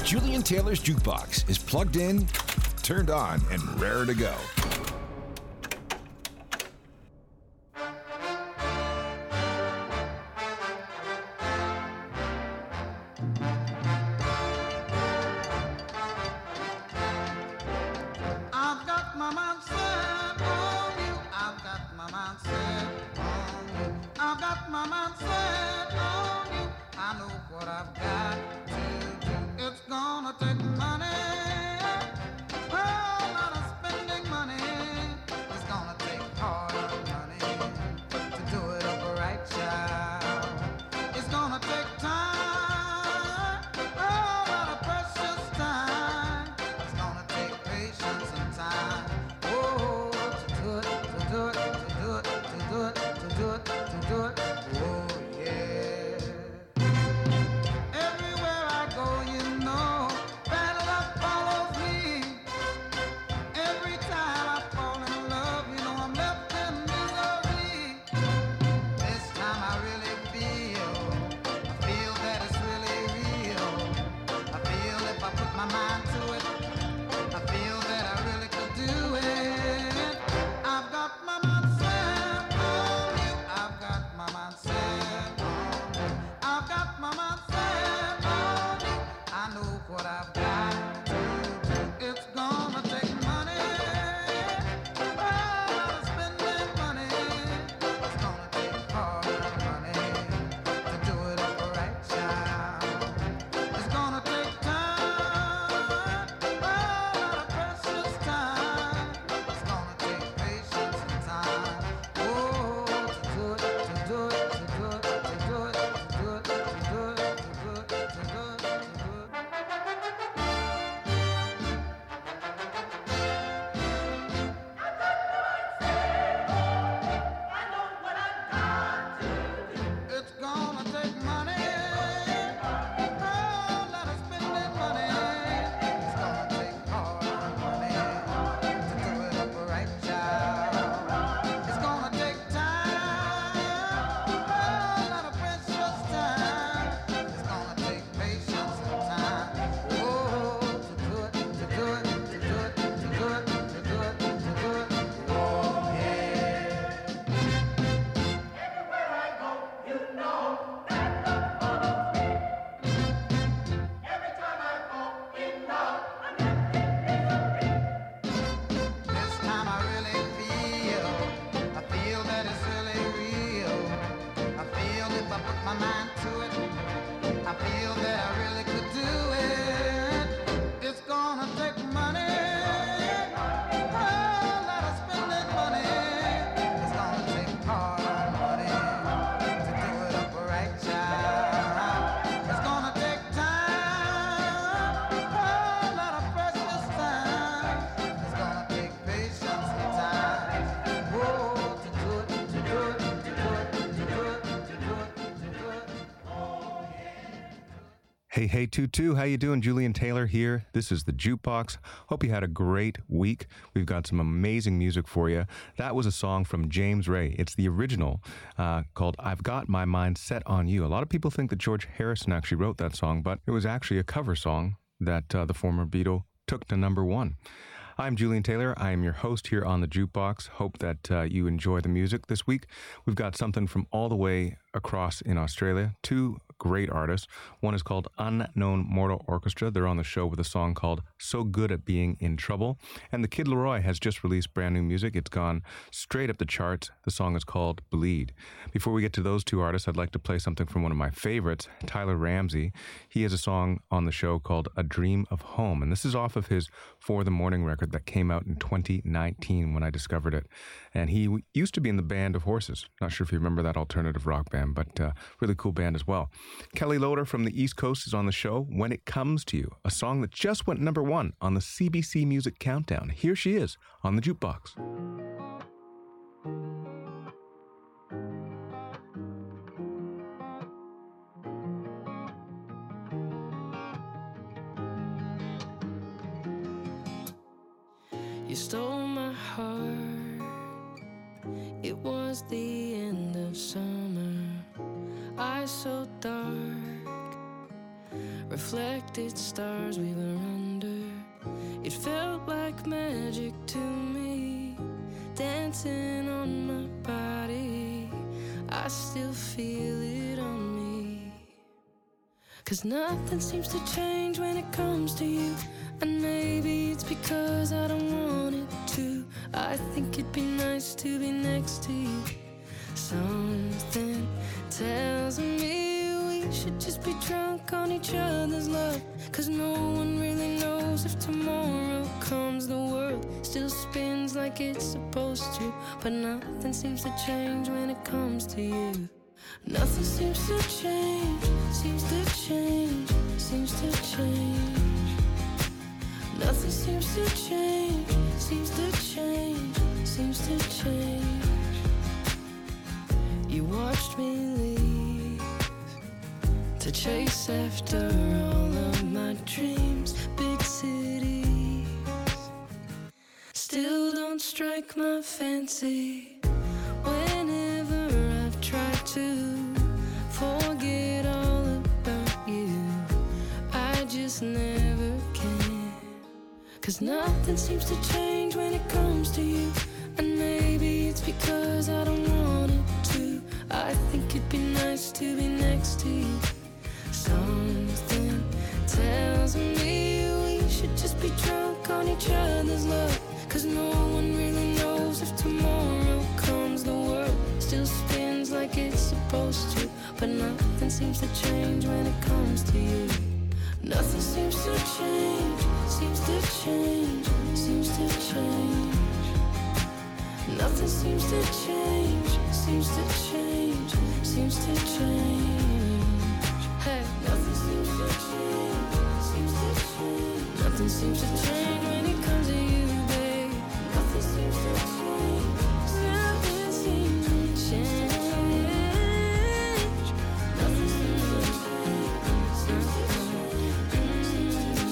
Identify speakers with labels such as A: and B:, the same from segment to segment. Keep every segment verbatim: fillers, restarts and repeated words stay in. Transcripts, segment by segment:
A: Julian Taylor's Jukebox is plugged in, turned on, and raring to go.
B: I've got my mind set on you. I've got my mind set on you. I've got my mind set on you. I know what I've got to do. It's gonna take money. Oh, a lot of spending money. It's gonna take hard money to do it up right, child. It's gonna take time. Oh, a lot of precious time. It's gonna take patience and time. Oh, to do it, to do it, to do it, to do it, to do it, to do it. Oh, yeah. Everywhere I go, you know, bad luck follows me. Every time I fall in love, you know I'm left in misery. This time I really feel, I feel that it's really real. I feel if I put my mind to it, I feel that I really could do it. I've got my mind set on you. I've got my mind set on you. I've got my mind set on you. I know what I've got to do. It's gonna take money. Oh, a lot of spending money. It's gonna take hard money to do it up right, child. It's gonna take time. Oh, a lot of precious time. It's gonna take patience and time. Oh, to do it, to do it, to do it, to do it, to do it, to do it, to do it, to do it, to do it. It's gonna take money. Oh, a lot of spending money. It's gonna take hard money to do it up right, child. It's gonna take time. Oh, a lot of precious time. It's gonna take patience and time. Oh, to do it, to do it, to do it, to do it, to do it, to do it. Oh, yeah. This time I really feel, I feel that it's really real. I feel if I put my mind to it, I feel that I really could do it. It's gonna take money. Oh, a lot of spending money. It's gonna take hard money to do it up right, child. It's gonna take time. Oh, a lot of precious time. It's gonna take patience and time. Oh, to do it, to do it, to do it, to do it, to do it, to do it.
C: Hey, hey, Tutu, how you doing? Julian Taylor here. This is the Jukebox. Hope you had a great week. We've got some amazing music for you. That was a song from James Ray. It's the original uh, called I've Got My Mind Set on You. A lot of people think that George Harrison actually wrote that song, but it was actually a cover song that uh, the former Beatle took to number one. I'm Julian Taylor. I am your host here on the Jukebox. Hope that uh, you enjoy the music this week. We've got something from all the way across in Australia. Two great artists. One is called Unknown Mortal Orchestra. They're on the show with a song called So Good at Being in Trouble. And the Kid Laroi has just released brand new music. It's gone straight up the charts. The song is called Bleed. Before we get to those two artists, I'd like to play something from one of my favorites, Tyler Ramsey. He has a song on the show called A Dream of Home. And this is off of his For the Morning record that came out in twenty nineteen when I discovered it. And he w- used to be in the Band of Horses. Not sure if you remember that alternative rock band, but uh, really cool band as well. Kelly Loader from the East Coast is on the show. When It Comes to You, a song that just went number one on the C B C Music Countdown. Here she is on the Jukebox.
D: You stole my heart. It was the end of summer. Eyes so dark, reflected stars we were under. It felt like magic to me, dancing on my body. I still feel it on me. 'Cause nothing seems to change when it comes to you. And maybe it's because I don't want it to. I think it'd be nice to be next to you. Something tells me we should just be drunk on each other's love. 'Cause no one really knows if tomorrow comes. The world still spins like it's supposed to. But nothing seems to change when it comes to you. Nothing seems to change, seems to change, seems to change. Nothing seems to change, seems to change, seems to change. You watched me leave to chase after all of my dreams. Big cities still don't strike my fancy. Whenever I've tried to forget all about you, I just never can. 'Cause nothing seems to change when it comes to you. And maybe it's because I don't want it to. I think it'd be nice to be next to you. Something tells me we should just be drunk on each other's love. 'Cause no one really knows if tomorrow comes. The world still spins like it's supposed to. But nothing seems to change when it comes to you. Nothing seems to change, seems to change, seems to change. Nothing seems to change, seems to change, seems to change. Hey, nothing seems to change, seems to change. Nothing seems to change when it comes to you, babe. Nothing seems to change, nothing seems to change. Nothing seems to change, seems to change.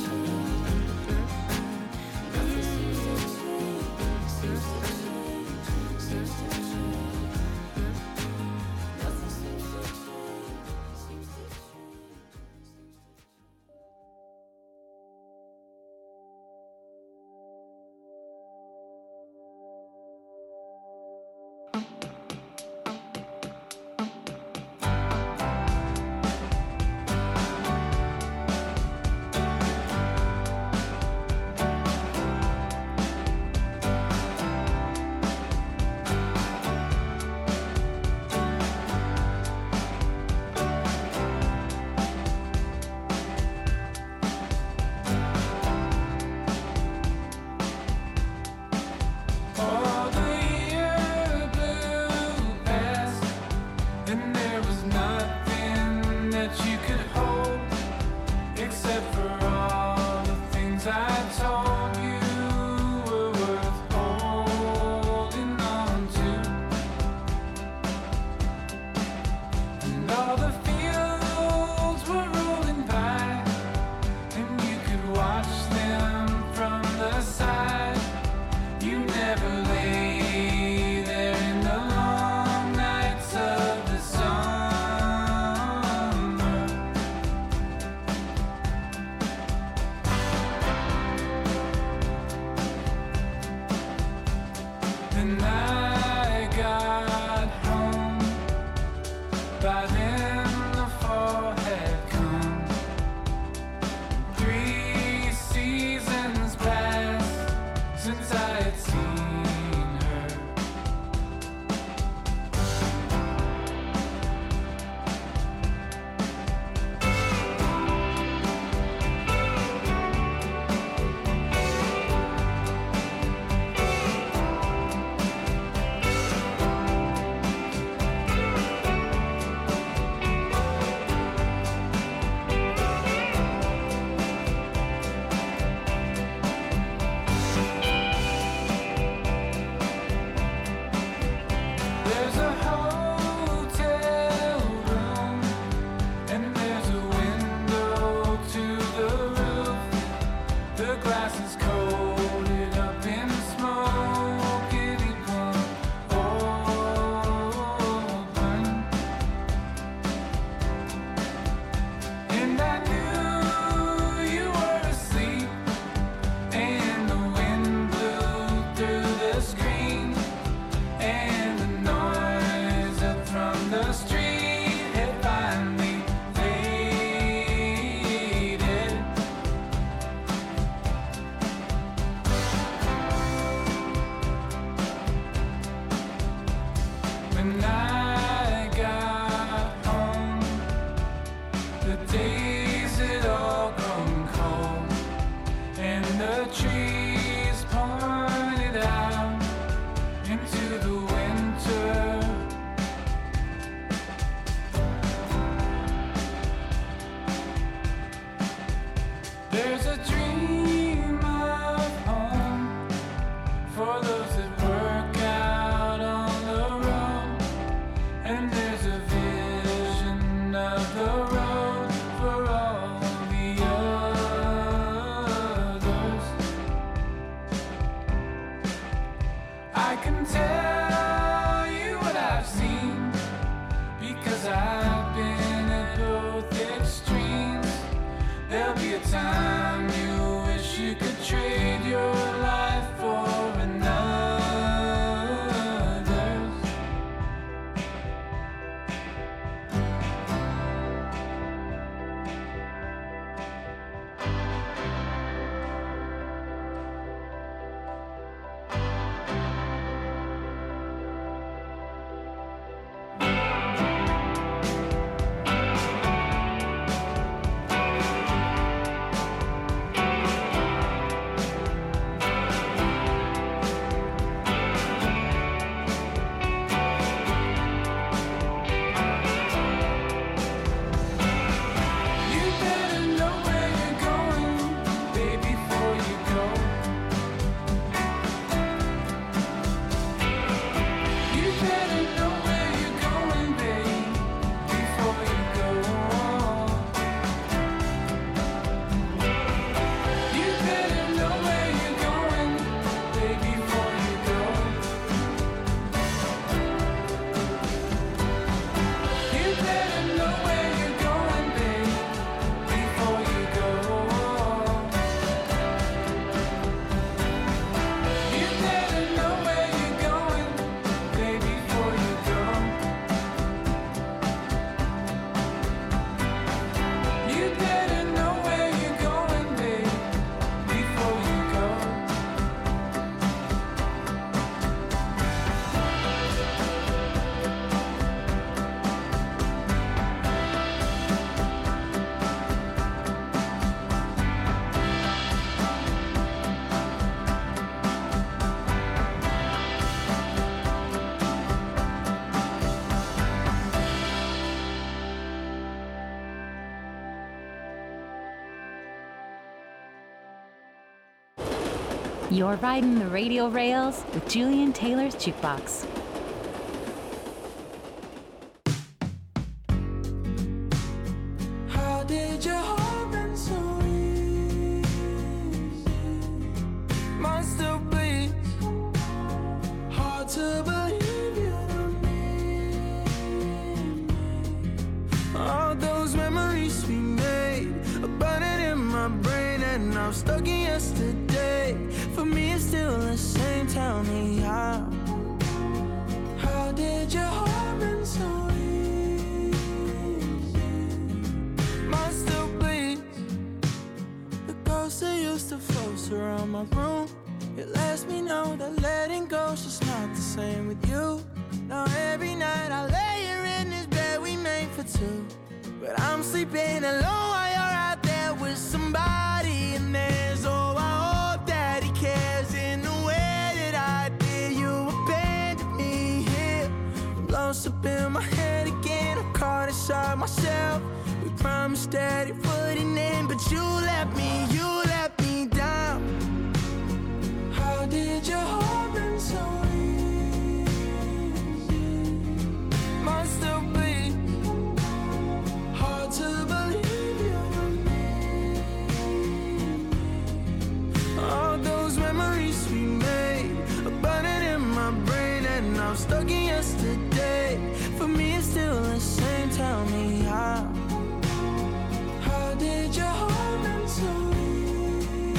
D: Nothing seems to change, seems to change, seems to change. Nothing seems to change, seems to change.
E: All the year blew past, and there was nothing that you could hold, except for all the things I told you were worth holding on to. And all the fields were rolling by, and you could watch them from the side. You never lay there in the long nights of the summer. There's a dream of home for those that work out on the road, and there's a vision of the road for all the others. I can tell you what I've seen, because I've been at both extremes. There'll be a time you wish you could trade your life for another's. You better know where you're going, babe, before you go. You better know where you're going, babe, before you go. You better know where you're going, babe, before you go. You better know where you're going, babe, before you go. You better know where you're going, babe, before you go. You better know where you're going, babe, before you go.
F: You're riding the radio rails with Julian Taylor's Jukebox.
E: How did your heart been so easy? Mine still bleeds. Hard to believe you don't need me. All those memories we made are burning in my brain, and I'm stuck in yesterday. For me, it's still the same. Tell me how. How did your heart been so easy? Mine still bleeds. The ghost that used to float around my room, it lets me know that letting go's just not the same with you. Now every night I lay here in this bed we made for two, but I'm sleeping alone while you're out there with somebody, and there's oh I hope that he cares in the way that I did. You abandoned me here, I'm lost up in my head again. I'm caught inside myself. We promised that it wouldn't end, but you let me, you let me down. How did your heart been so easy? Mine still bleeds. Hard to believe you don't need me. All those memories we made are burning in my brain, and I'm stuck in yesterday. For me, it's still the same. Tell me how. How did your heart been so easy?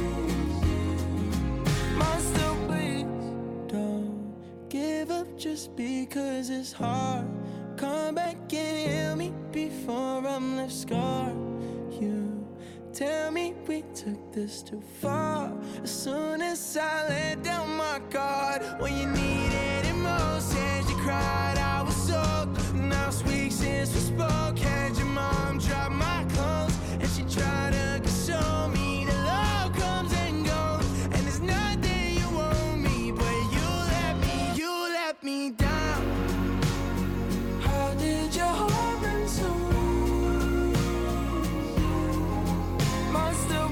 E: Mine still bleeds. Don't give up just because it's hard. Come back and heal me before I'm left scarred. You tell me we took this too far. As soon as I let down my guard, when you needed it most, as you cried, I was soaked. Now it's weeks since we spoke. Had your mom drop my clothes, and she tried to console me. The love comes and goes, and there's nothing you owe me, but you let me, you let me down. How did your heart been so easy? Mine still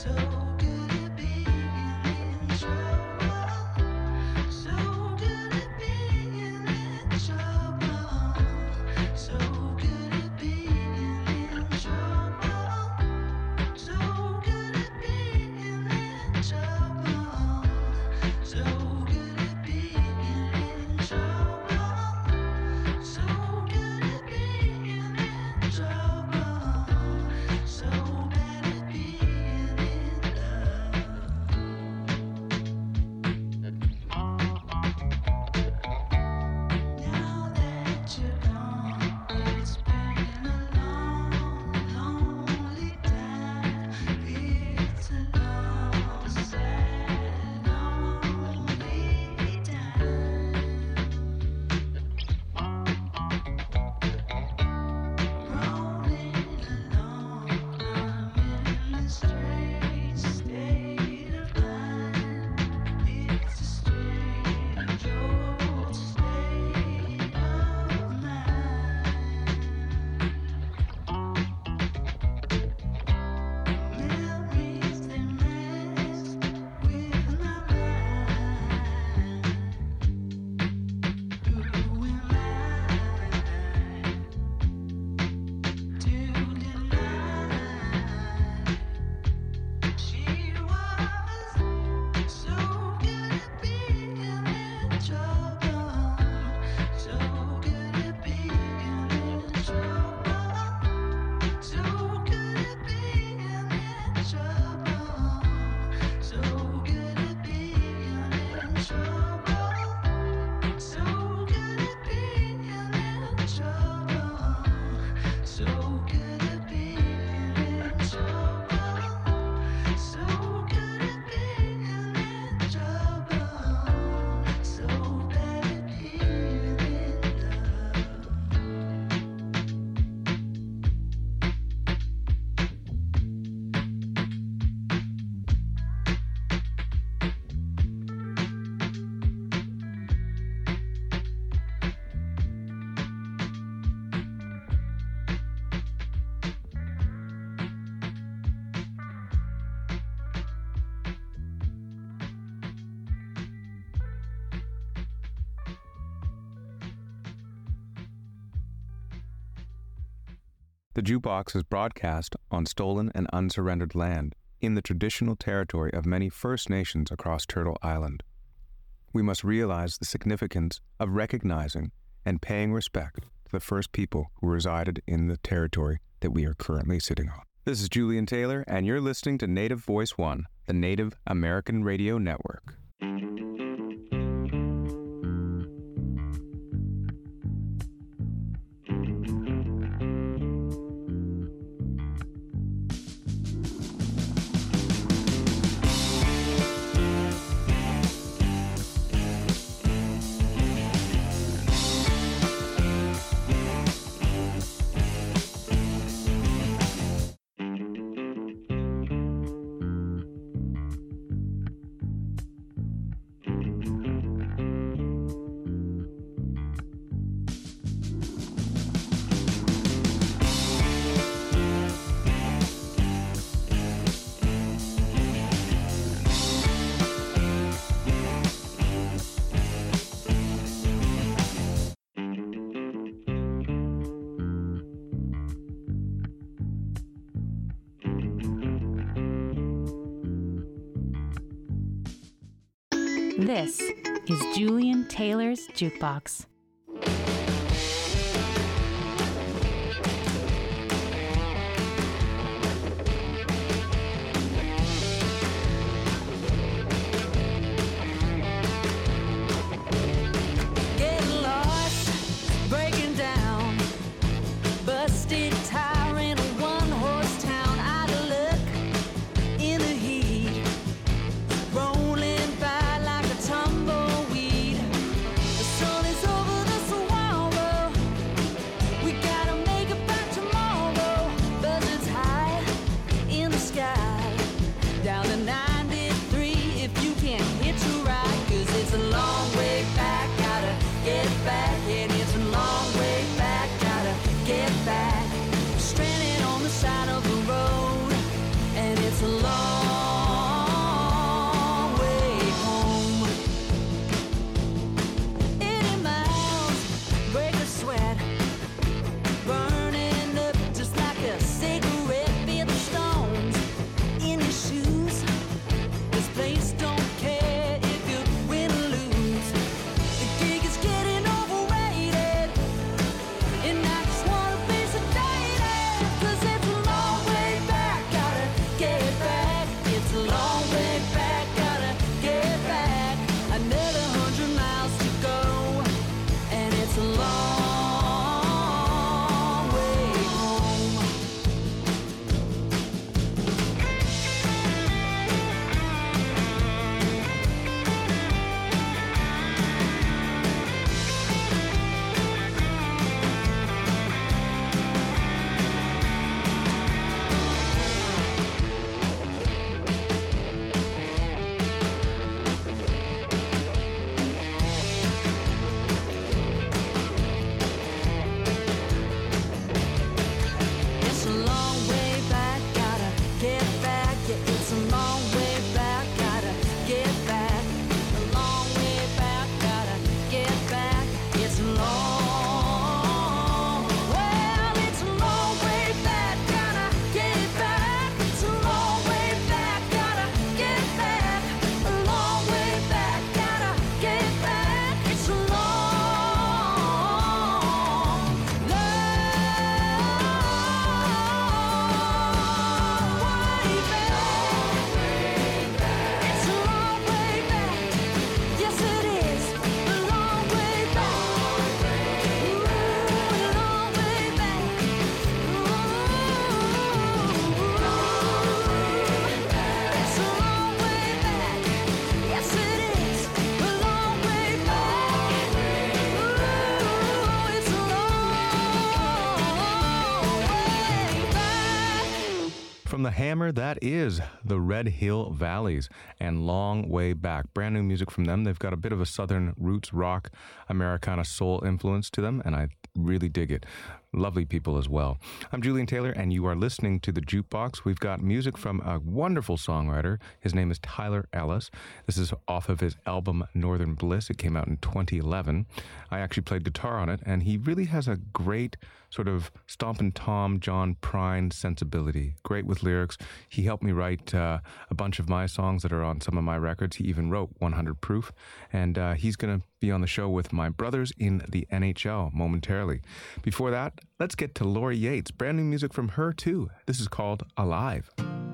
C: The Jukebox is broadcast on stolen and unsurrendered land in the traditional territory of many First Nations across Turtle Island. We must realize the significance of recognizing and paying respect to the first people who resided in the territory that we are currently sitting on. This is Julian Taylor, and you're listening to Native Voice One, the Native American Radio Network.
F: This is Julian Taylor's Jukebox.
G: Getting lost, breaking down, busted tire in a one-horse town. Out of luck in the heat, rolling by like a tumbleweed. The sun is over. way back, gotta get back. Another hundred miles to go, and it's a long way home. It's a long way back, gotta get back. Yeah, it's a long way back, gotta get back. A long way back, gotta get back. It's a long, well, it's a long way back, gotta get back. It's a long way back, gotta get back. A long way back, gotta get back. It's a long, long way back. It's a long way back. Yes, it is. A long way back. Ooh, a long way back. Ooh, it's a long way back. Yes, it is. A long way back. Ooh, it's a long way back.
C: From the Hammer, that is the Red Hill Valleys and Long Way Back. Brand new music from them. They've got a bit of a southern roots rock, Americana soul influence to them, and I really dig it. Lovely people as well. I'm Julian Taylor, and you are listening to The Jukebox. We've got music from a wonderful songwriter. His name is Tyler Ellis. This is off of his album Northern Bliss. It came out in twenty eleven. I actually played guitar on it, and he really has a great sort of stompin' Tom, John Prine sensibility. Great with lyrics. He helped me write uh, a bunch of my songs that are on some of my records. He even wrote one hundred Proof, and uh, he's going to be on the show with my brothers in the N H L momentarily. Before that, let's get to Lori Yates. Brand new music from her, too. This is called Alive.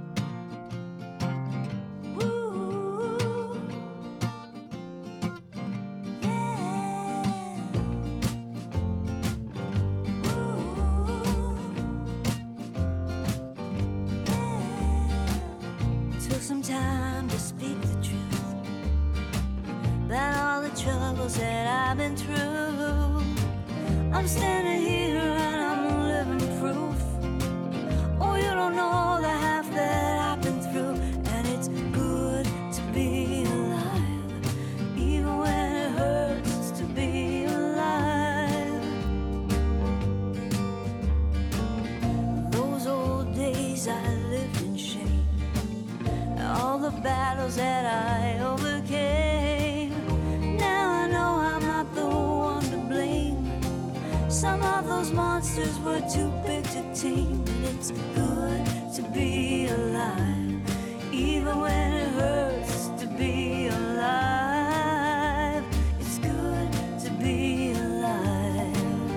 H: Took some time to speak the truth about all the troubles that I've been through. I'm standing here and I'm living proof. Oh, you don't know the half that I've been through, and it's good to be alive, even when it hurts to be alive. Those old days I lived in shame, all the battles that I overcame. Now I know I'm not the one to blame. Some of those monsters were too big to tame. And it's good to be alive, even when it hurts to be alive. It's good to be alive.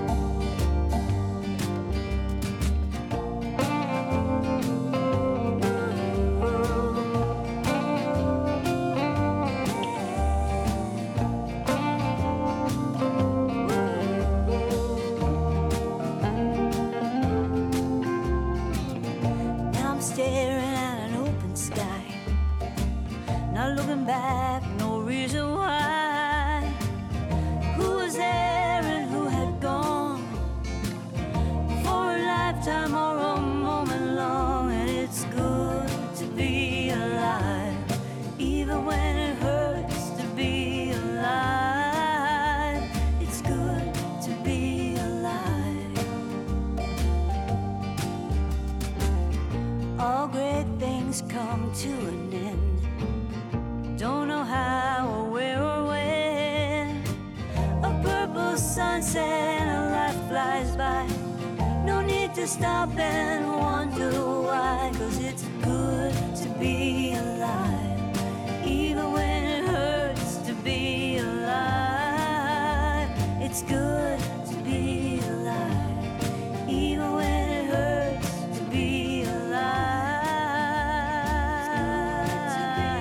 H: Now I'm staring at an open sky, not looking back, no reason why. Who was there and who had gone, for a lifetime or a moment long. And it's good to be alive, even when it hurts to be alive. It's good to be alive. All great things come to an end. Don't know how or where or when. A purple sunset and a life flies by. No need to stop and wonder why. 'Cause it's good to be alive, even when it hurts to be alive. It's good to be alive, even when it hurts to be alive.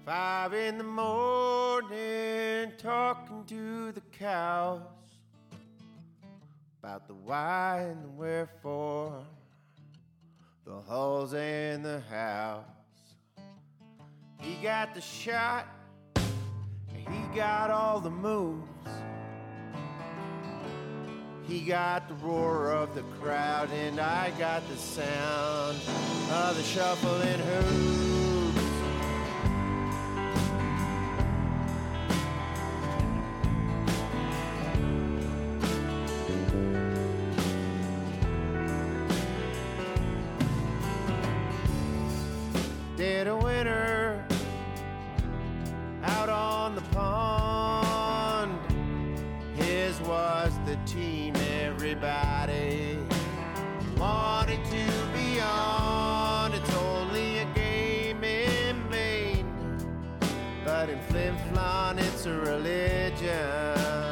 I: Five in the morning, talking to the cows about the why and the wherefore, the halls and the house. He got the shot, and he got all the moves. He got the roar of the crowd, and I got the sound of the shuffling hooves. Dead of winter, out on the pond. His was the team everybody wanted to be on. It's only a game in Maine, but in Flin Flon it's a religion.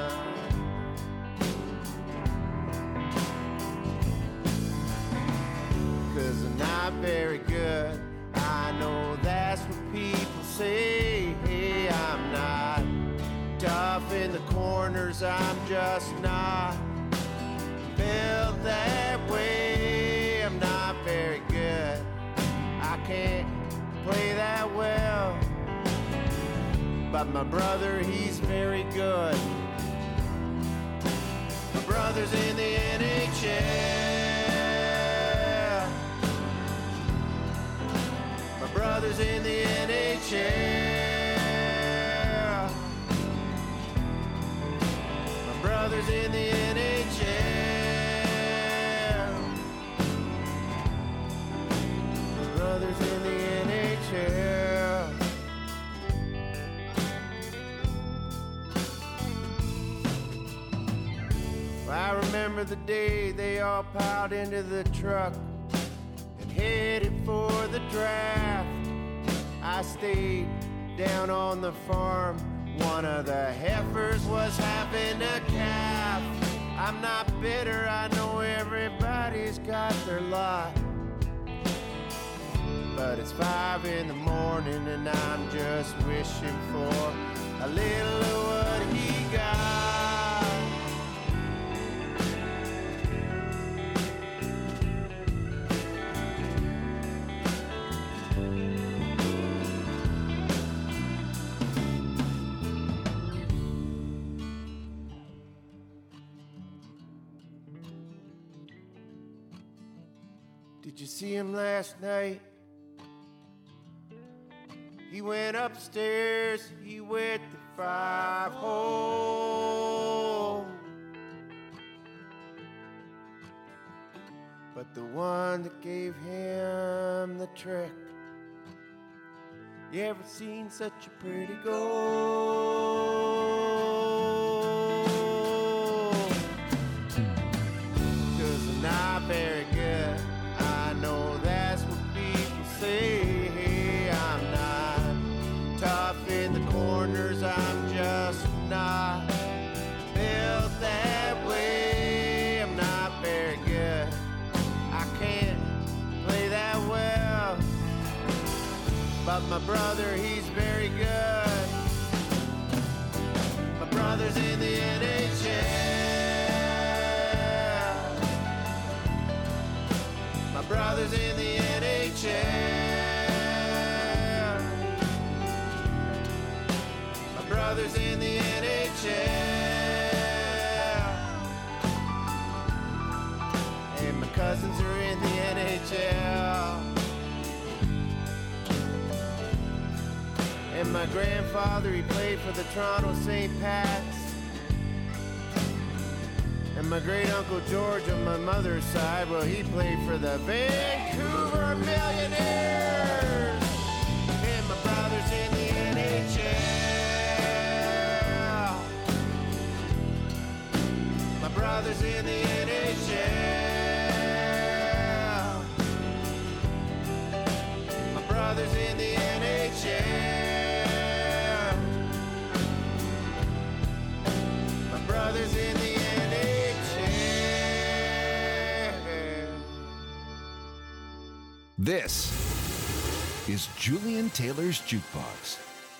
I: Cause I'm not very good, I know that's what people say. Hey, I'm not tough in the corners, I'm just not built that way. I'm not very good, I can't play that well, but my brother, he's very good. My brother's in the N H L. My brother's in the N H L. My brother's in the N H L. My brother's in the N H L. I remember the day they all piled into the truck and headed for the draft. I stayed down on the farm. One of the heifers was having a calf. I'm not bitter, I know everybody's got their lot, but it's five in the morning and I'm just wishing for a little of what he got. Did you see him last night? He went upstairs, he went the five hole. But the one that gave him the trick, you ever seen such a pretty goal? Cause I'm not very good, I know that's what people say. Hey, I'm not tough in the corners, I'm just not built that way. I'm not very good, I can't play that well, but my brother, he's very good. My brother's in the N H L. My brother's in the N H L. My brother's in the N H L. And my cousins are in the N H L. And my grandfather, he played for the Toronto Saint Pats. And my great uncle George on my mother's side, well, he played for the Vancouver Millionaires. And my brother's in the N H L. My brother's in the N H L. My brother's in the N H L. My brother's in the N H L.
A: This is Julian Taylor's Jukebox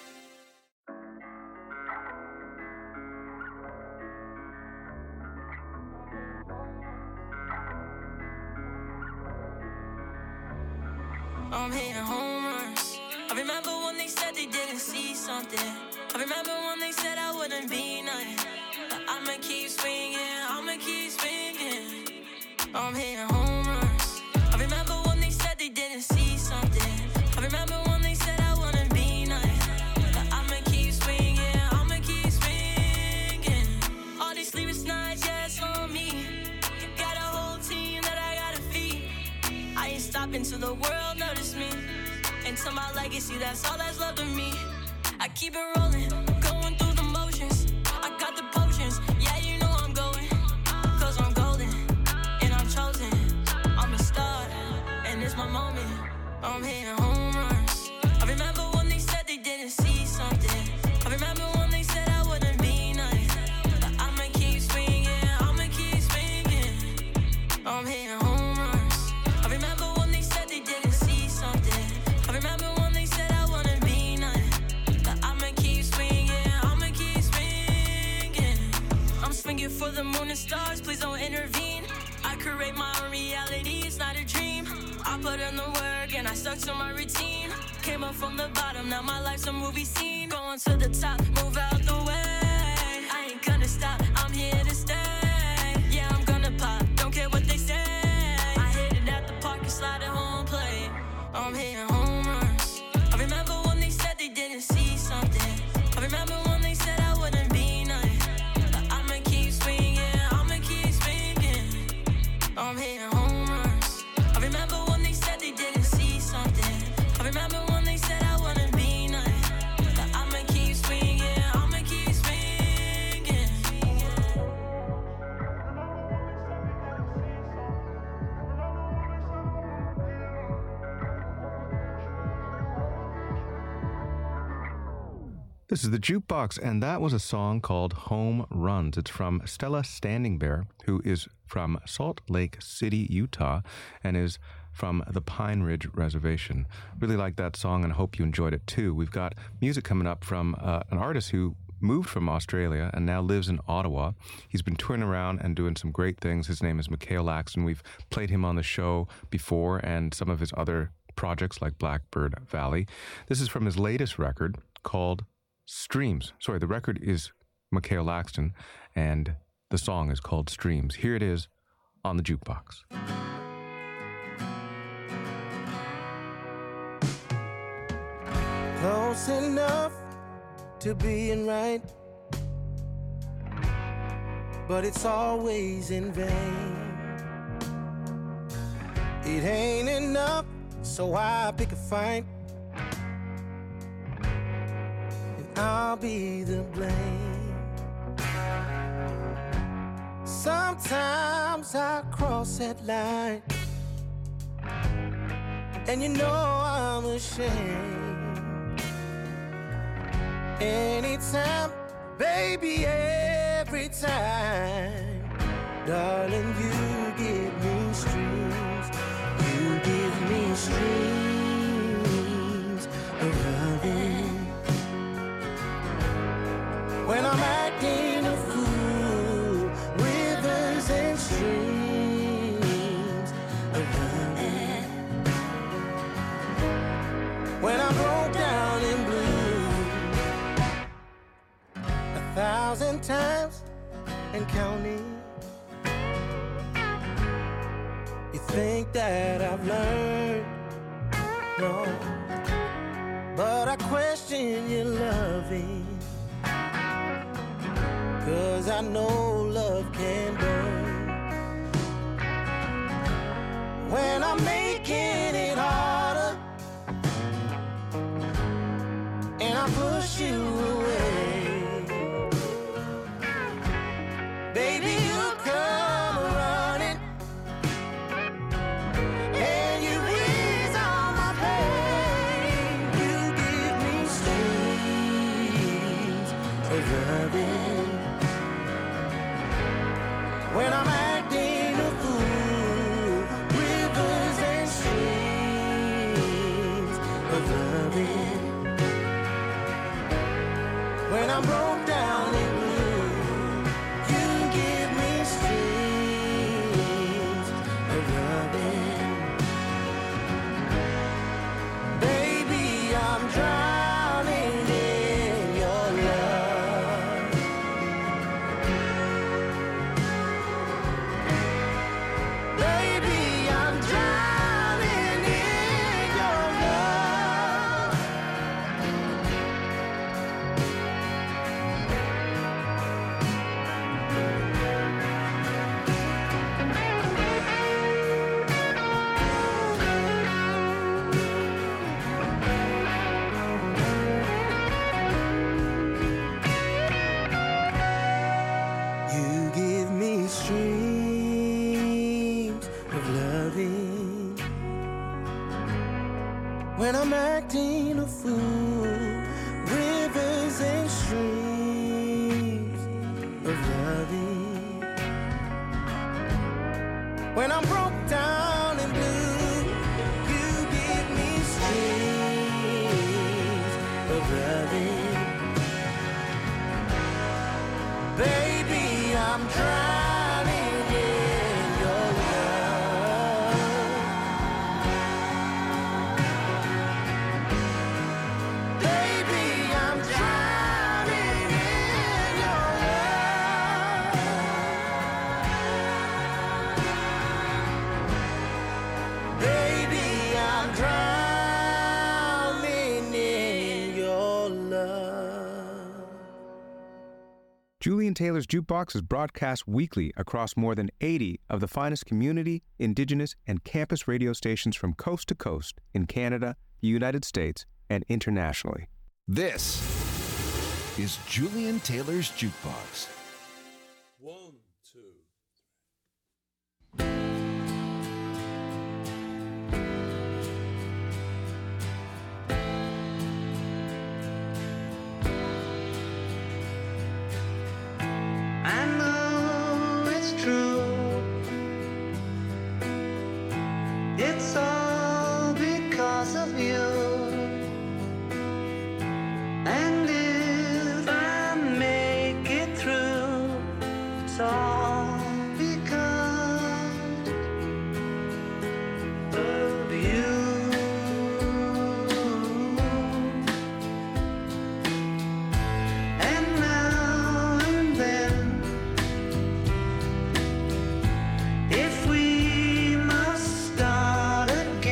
J: I'm hitting home runs. I remember when they said they didn't see something. I remember when they said I wouldn't be nothing. But I'ma keep swinging, I'ma keep swinging. I'm hitting home runs. I remember when they said they didn't see something. I remember when they said I wouldn't be nothing. But I'ma keep swinging, I'ma keep swinging. All these sleepless nights, yeah, it's on me. Got a whole team that I gotta feed. I ain't stopping till the world notice me. And to my legacy, that's all that's left of me. I keep it rolling, going through the motions. I got the potions, yeah, you know I'm going. Cause I'm golden, and I'm chosen. I'm a star, and it's my moment. I'm hitting home runs. I remember when they said they didn't see something. I remember when they said I wouldn't be nothing. But I'ma keep swinging, I'ma keep swinging. I'm hitting home runs. I remember when they said they didn't see something. I remember when they said I wouldn't be nothing. But I'ma keep swinging, I'ma keep swinging. I'm swinging for the moon and stars, please don't intervene. I create my own reality, it's not a dream. I put in the work and I stuck to my routine. Came up from the bottom, now my life's a movie scene. Going to the top, move out the way. I ain't gonna stop, I'm here to stay. Yeah, I'm gonna pop, don't care what they say. I hit it at the park and slide it home plate. I'm hitting home runs. I remember when they said they didn't see something. I remember when they said I wouldn't be nothing. But I'ma keep swinging, I'ma keep swinging. I'm hitting home runs. I remember when they said they didn't see something. I remember when they said I wouldn't be nothing. But I'ma keep swinging, I'ma keep swinging.
C: This is the Jukebox, and that was a song called Home Runs. It's from Stella Standing Bear, who is from Salt Lake City, Utah, and is from the Pine Ridge Reservation. Really like that song and hope you enjoyed it too. We've got music coming up from uh, an artist who moved from Australia and now lives in Ottawa. He's been touring around and doing some great things. His name is Mikhail Laxton. We've played him on the show before and some of his other projects like Blackbird Valley. This is from his latest record called Streams. Sorry, the record is Mikhail Laxton and the song is called Streams. Here it is on the Jukebox.
I: Close enough to being right, but it's always in vain. It ain't enough, so I pick a fight, and I'll be the blame. Sometimes I cross that line, and you know I'm ashamed. Anytime, baby, every time, darling, you give me streams, you give me streams of loving. When I'm acting a fool, rivers and streams of loving. When I'm broke down and blue, thousand times and counting, you think that I've learned, no, but I question your loving, 'cause I know love can burn. When I'm making it harder and I push you away, baby, you come running and you ease all my pain. You give me streams of loving. When I'm acting a fool, rivers and streams of loving. When I'm broke down and blue, you give me streams of loving.
B: when I'm acting a fool. Rivers and streams of loving. When I'm broke down and blue, you give me streams of loving. Baby, I'm drowning in your love. Baby, I'm drowning in your love. Baby, I'm drowning in your love.
C: Julian Taylor's Jukebox is broadcast weekly across more than eighty of the finest community, indigenous, and campus radio stations from coast to coast in Canada, the United States, and internationally.
A: This is Julian Taylor's Jukebox.
E: One, two.
B: I know it's true. It's all because of you. And if I make it through, it's all because of you. And now and then, if we must start again,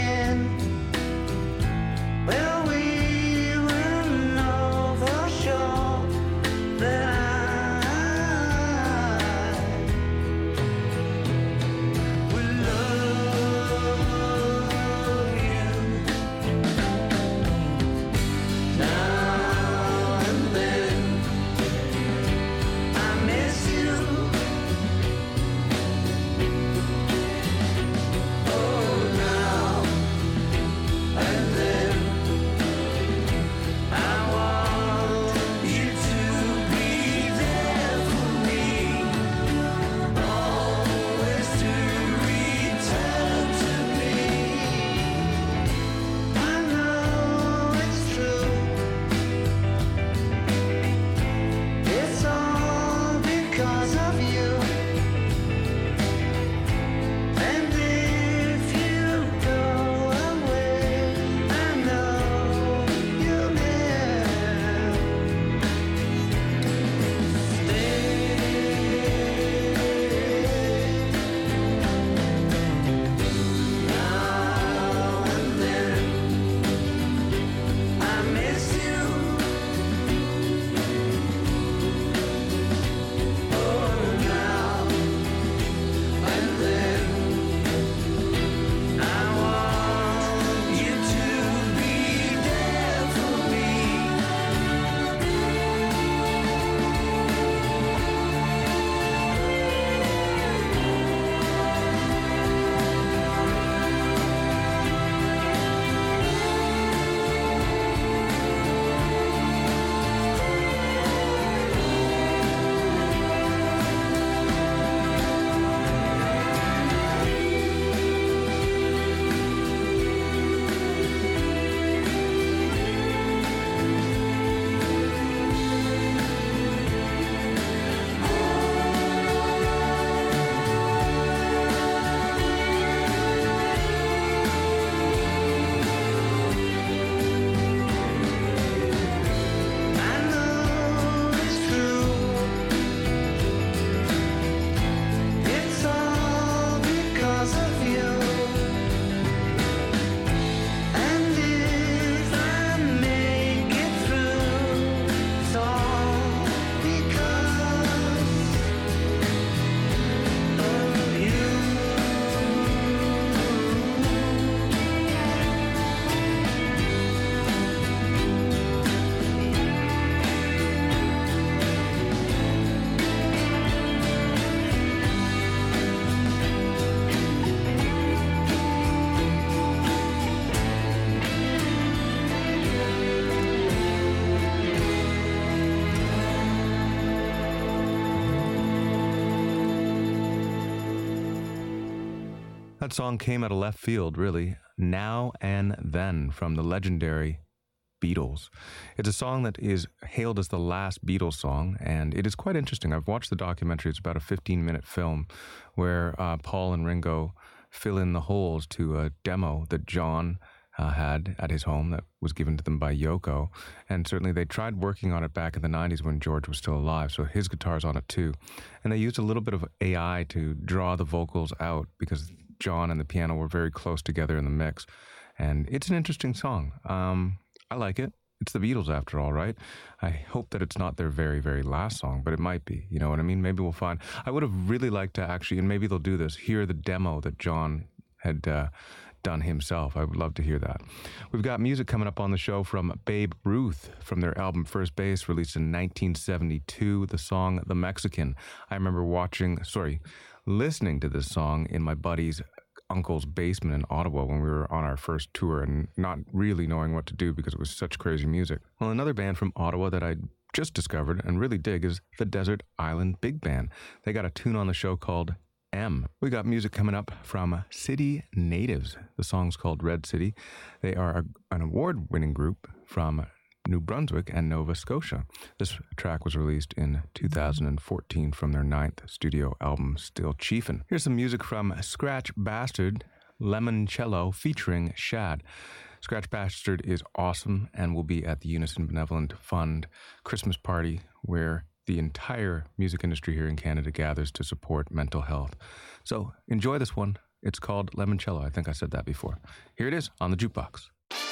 C: That song came out of left field, really. Now and Then from the legendary Beatles. It's a song that is hailed as the last Beatles song, and it is quite interesting. I've watched the documentary. It's about a fifteen-minute film where uh, Paul and Ringo fill in the holes to a demo that John uh, had at his home that was given to them by Yoko. And certainly they tried working on it back in the nineties when George was still alive, so his guitar's on it too. And they used a little bit of A I to draw the vocals out because John and the piano were very close together in the mix. And it's an interesting song. Um, I like it. It's the Beatles after all, right? I hope that it's not their very, very last song, but it might be. You know what I mean? Maybe we'll find. I would have really liked to actually, and maybe they'll do this, hear the demo that John had uh, done himself. I would love to hear that. We've got music coming up on the show from Babe Ruth from their album First Base, released in nineteen seventy-two, the song The Mexican. I remember watching, sorry, listening to this song in my buddy's uncle's basement in Ottawa when we were on our first tour and not really knowing what to do because it was such crazy music. Well, another band from Ottawa that I just discovered and really dig is the Desert Island Big Band. They got a tune on the show called M. We got music coming up from City Natives. The song's called Red City. They are a, an award-winning group from New Brunswick and Nova Scotia. This track was released in two thousand fourteen from their ninth studio album, Still Chiefin'. Here's some music from Scratch Bastard, Lemoncello featuring Shad. Scratch Bastard is awesome and will be at the Unison Benevolent Fund Christmas party where the entire music industry here in Canada gathers to support mental health. So enjoy this one. It's called Lemoncello. I think I said that before. Here it is on the Jukebox.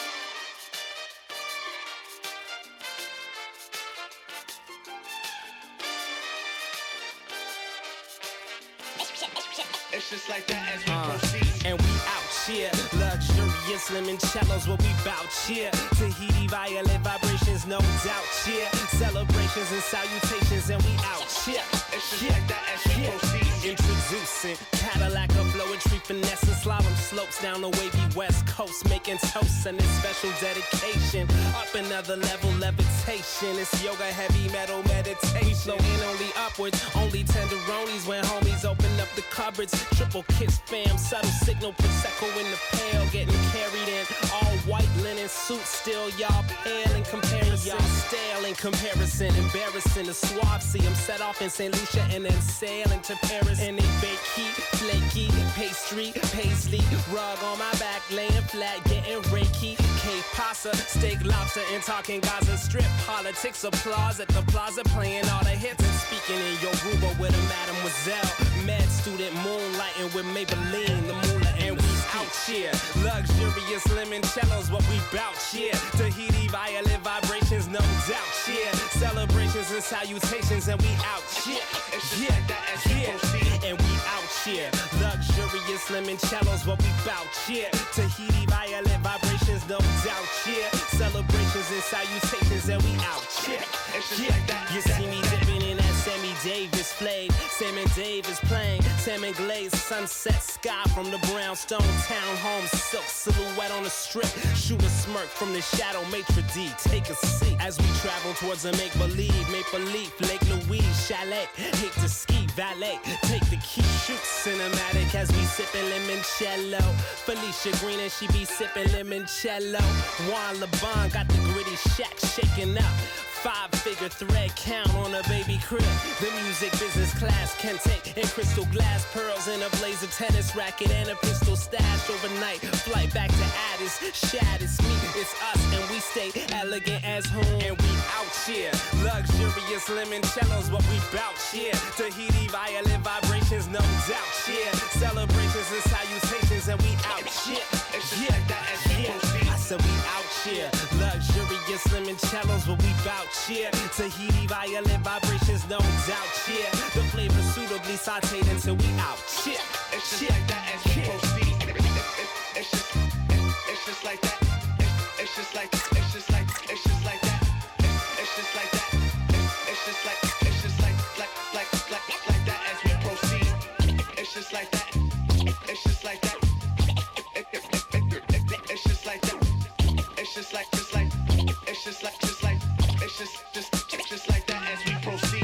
K: It's just like that as we uh, proceed. And we out here, luxurious limoncellos, what we bout here. Tahiti violet vibrations, no doubt here. Celebrations and salutations, and we out here. It's just yeah. like that as we yeah. proceed. Introducing Cadillac, a flowing tree finesse and slalom slopes down the wavy west coast, making toasts and this special dedication. Up another level, levitation. It's yoga, heavy metal meditation. Flowing only upwards, only tenderonis when homies open up the cupboards. Triple kiss fam, subtle signal, prosecco in the pail, getting carried in all white linen suits. Still y'all pale in comparison, y'all stale in comparison, embarrassing. The suave see them set off in Saint Lucia and then sail into Paris. And they bake heat, flaky, pastry, paisley, rug on my back, laying flat, getting reiki. K-pasta, steak, lobster, and talking Gaza Strip. Politics, applause at the plaza, playing all the hits and speaking in Yoruba with a mademoiselle. Med student moonlighting with Maybelline, the moolah and we out here. Luxurious limoncellos, what we bout here. Tahiti violet vibrations, no doubt here. Celebrations and salutations, and we out here. Yeah, yeah, and we out here. Luxurious limoncellos, what we bout here. Tahiti violet vibrations, no doubt here. Celebrations and salutations, and we out here. Yeah, you see me dipping in that Sammy Davis flag. Sam and Dave is playing. Salmon glazed sunset sky from the brownstone townhome. Silk silhouette on the strip. Shoot a smirk from the shadow maitre d'. Take a seat as we travel towards a make-believe. Maple Leaf, Lake Louise, chalet. Hate to ski, valet. Take the key, shoot cinematic as we sippin' limoncello. Felicia Green and she be sippin' limoncello. Juan LeBon got the gritty shack shaking up. Five-figure thread count on a baby crib. The music business class can take in crystal glass pearls in a blazer tennis racket and a pistol stash overnight. Flight back to Addis, Shad, it's me, it's us, and we stay elegant as home. And we out here, luxurious limoncellos, what we bout here. Tahiti violet vibrations, no doubt here. Celebrations and salutations, and we out here. Yeah, yeah. I said we out here, luxurious limoncellos, what we bout here. Tahiti violet vibrations, no doubt here. The flavor suitably sauteed until we out here. It's just like that as we proceed. It's just, it's just like that. It's just like, it's just like, it's just like that. It's just like that. It's just like, it's just like, like, like, like, like that as we proceed. It's just like that. It's just like that. It's just like that. It's just like, just like, it's just like, just like, it's just, just, just like that as we proceed.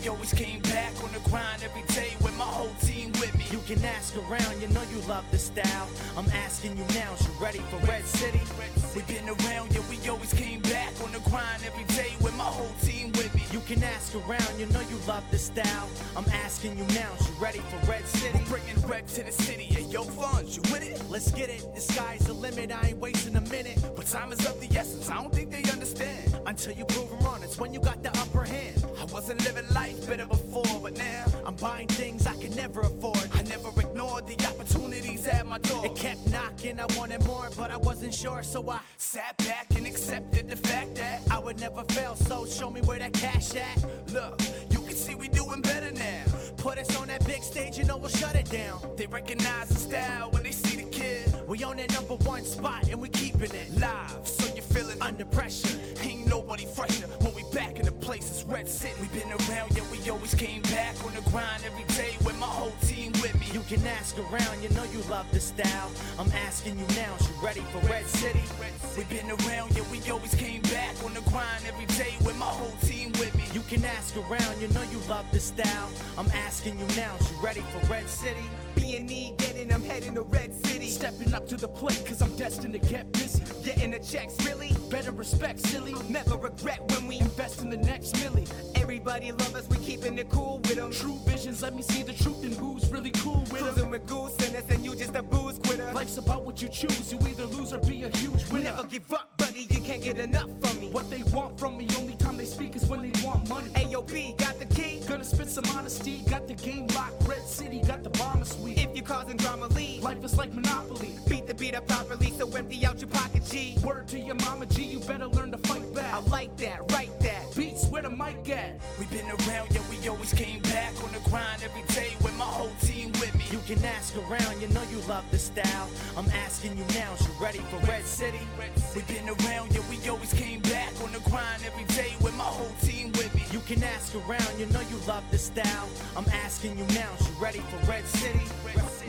L: we always came back on the grind every day with my whole team with me.
K: You can ask around, you know you love the style. I'm asking you now, you ready for Red City?
L: We've been around, yeah, we always came back on the grind every day with my whole team with me.
K: You can ask around, you know you love the style. I'm asking you now, you ready for Red City?
L: We're bringing red to the city, yeah, yo, funds, you with it?
K: Let's get it, the sky's the limit, I ain't wasting a minute.
L: But time is of the essence, I don't think they understand.
K: Until you prove them wrong, it's when you got the upper hand.
L: I wasn't living life better before, but now
K: I'm buying things I could never afford.
L: I never ignored the opportunities at my door.
K: It kept knocking, I wanted more, but I wasn't sure, so I
L: sat back and accepted the fact that
K: I would never fail, so show me where that cash at.
L: Look, you can see we doing better now.
K: Put us on that big stage, you know we'll shut it down.
L: They recognize the style when they see the kid.
K: We on that number one spot and we keeping it
L: live, so you're feeling
K: under pressure.
L: Ain't nobody fresher when we back in the place, it's Red City. We been around, yeah, we always came back on the grind every day with my whole team with me.
K: You can ask around, you know you love the style. I'm asking you now, you ready for Red City?
L: We been around, yeah, we always came back on the grind every day with my whole team with me.
K: You can ask around, you know you love the style. I'm asking you now, you ready for Red City?
M: B and E getting, I'm heading to Red City.
L: Stepping up to the plate, cause I'm destined to get busy.
M: Getting the checks, really?
L: Better respect, silly.
M: Never regret when we
L: invest in the next milli.
M: Everybody love us, we keeping it cool with them.
L: True visions, let me see the truth and who's really cool with them.
M: Cruising with goose in us and you just a booze quitter.
L: Life's about what you choose, you either lose or be a huge winner.
M: Never give up, buddy, you can't get enough from me.
L: What they want from me, only time they speak is when they want money.
M: A O B, got the key?
L: Gonna spit some honesty, got the game locked. Red City, got the bomber suite.
M: If you causing drama, leave.
L: Life is like Monopoly.
M: Beat the beat up properly, so empty out your pocket, G.
L: Word to your mama, G, you better learn to fight back.
M: I like that, write that.
L: Beats where the mic at. We been around, yeah, we always came back on the grind every day with my whole team with me.
K: You can ask around, you know you love the style. I'm asking you now, you ready for Red City?
L: We been around, yeah, we always came back on the grind every day with my whole team with me.
K: You can ask around, you know you love the style. I'm asking you now, you ready for Red City? Red City.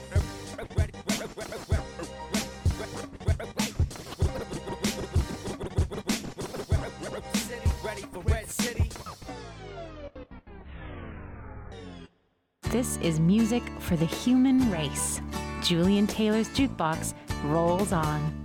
K: Ready for Red City.
F: This is music for the human race. Julian Taylor's Jukebox rolls on.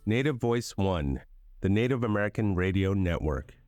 N: Native Voice One, the Native American Radio Network.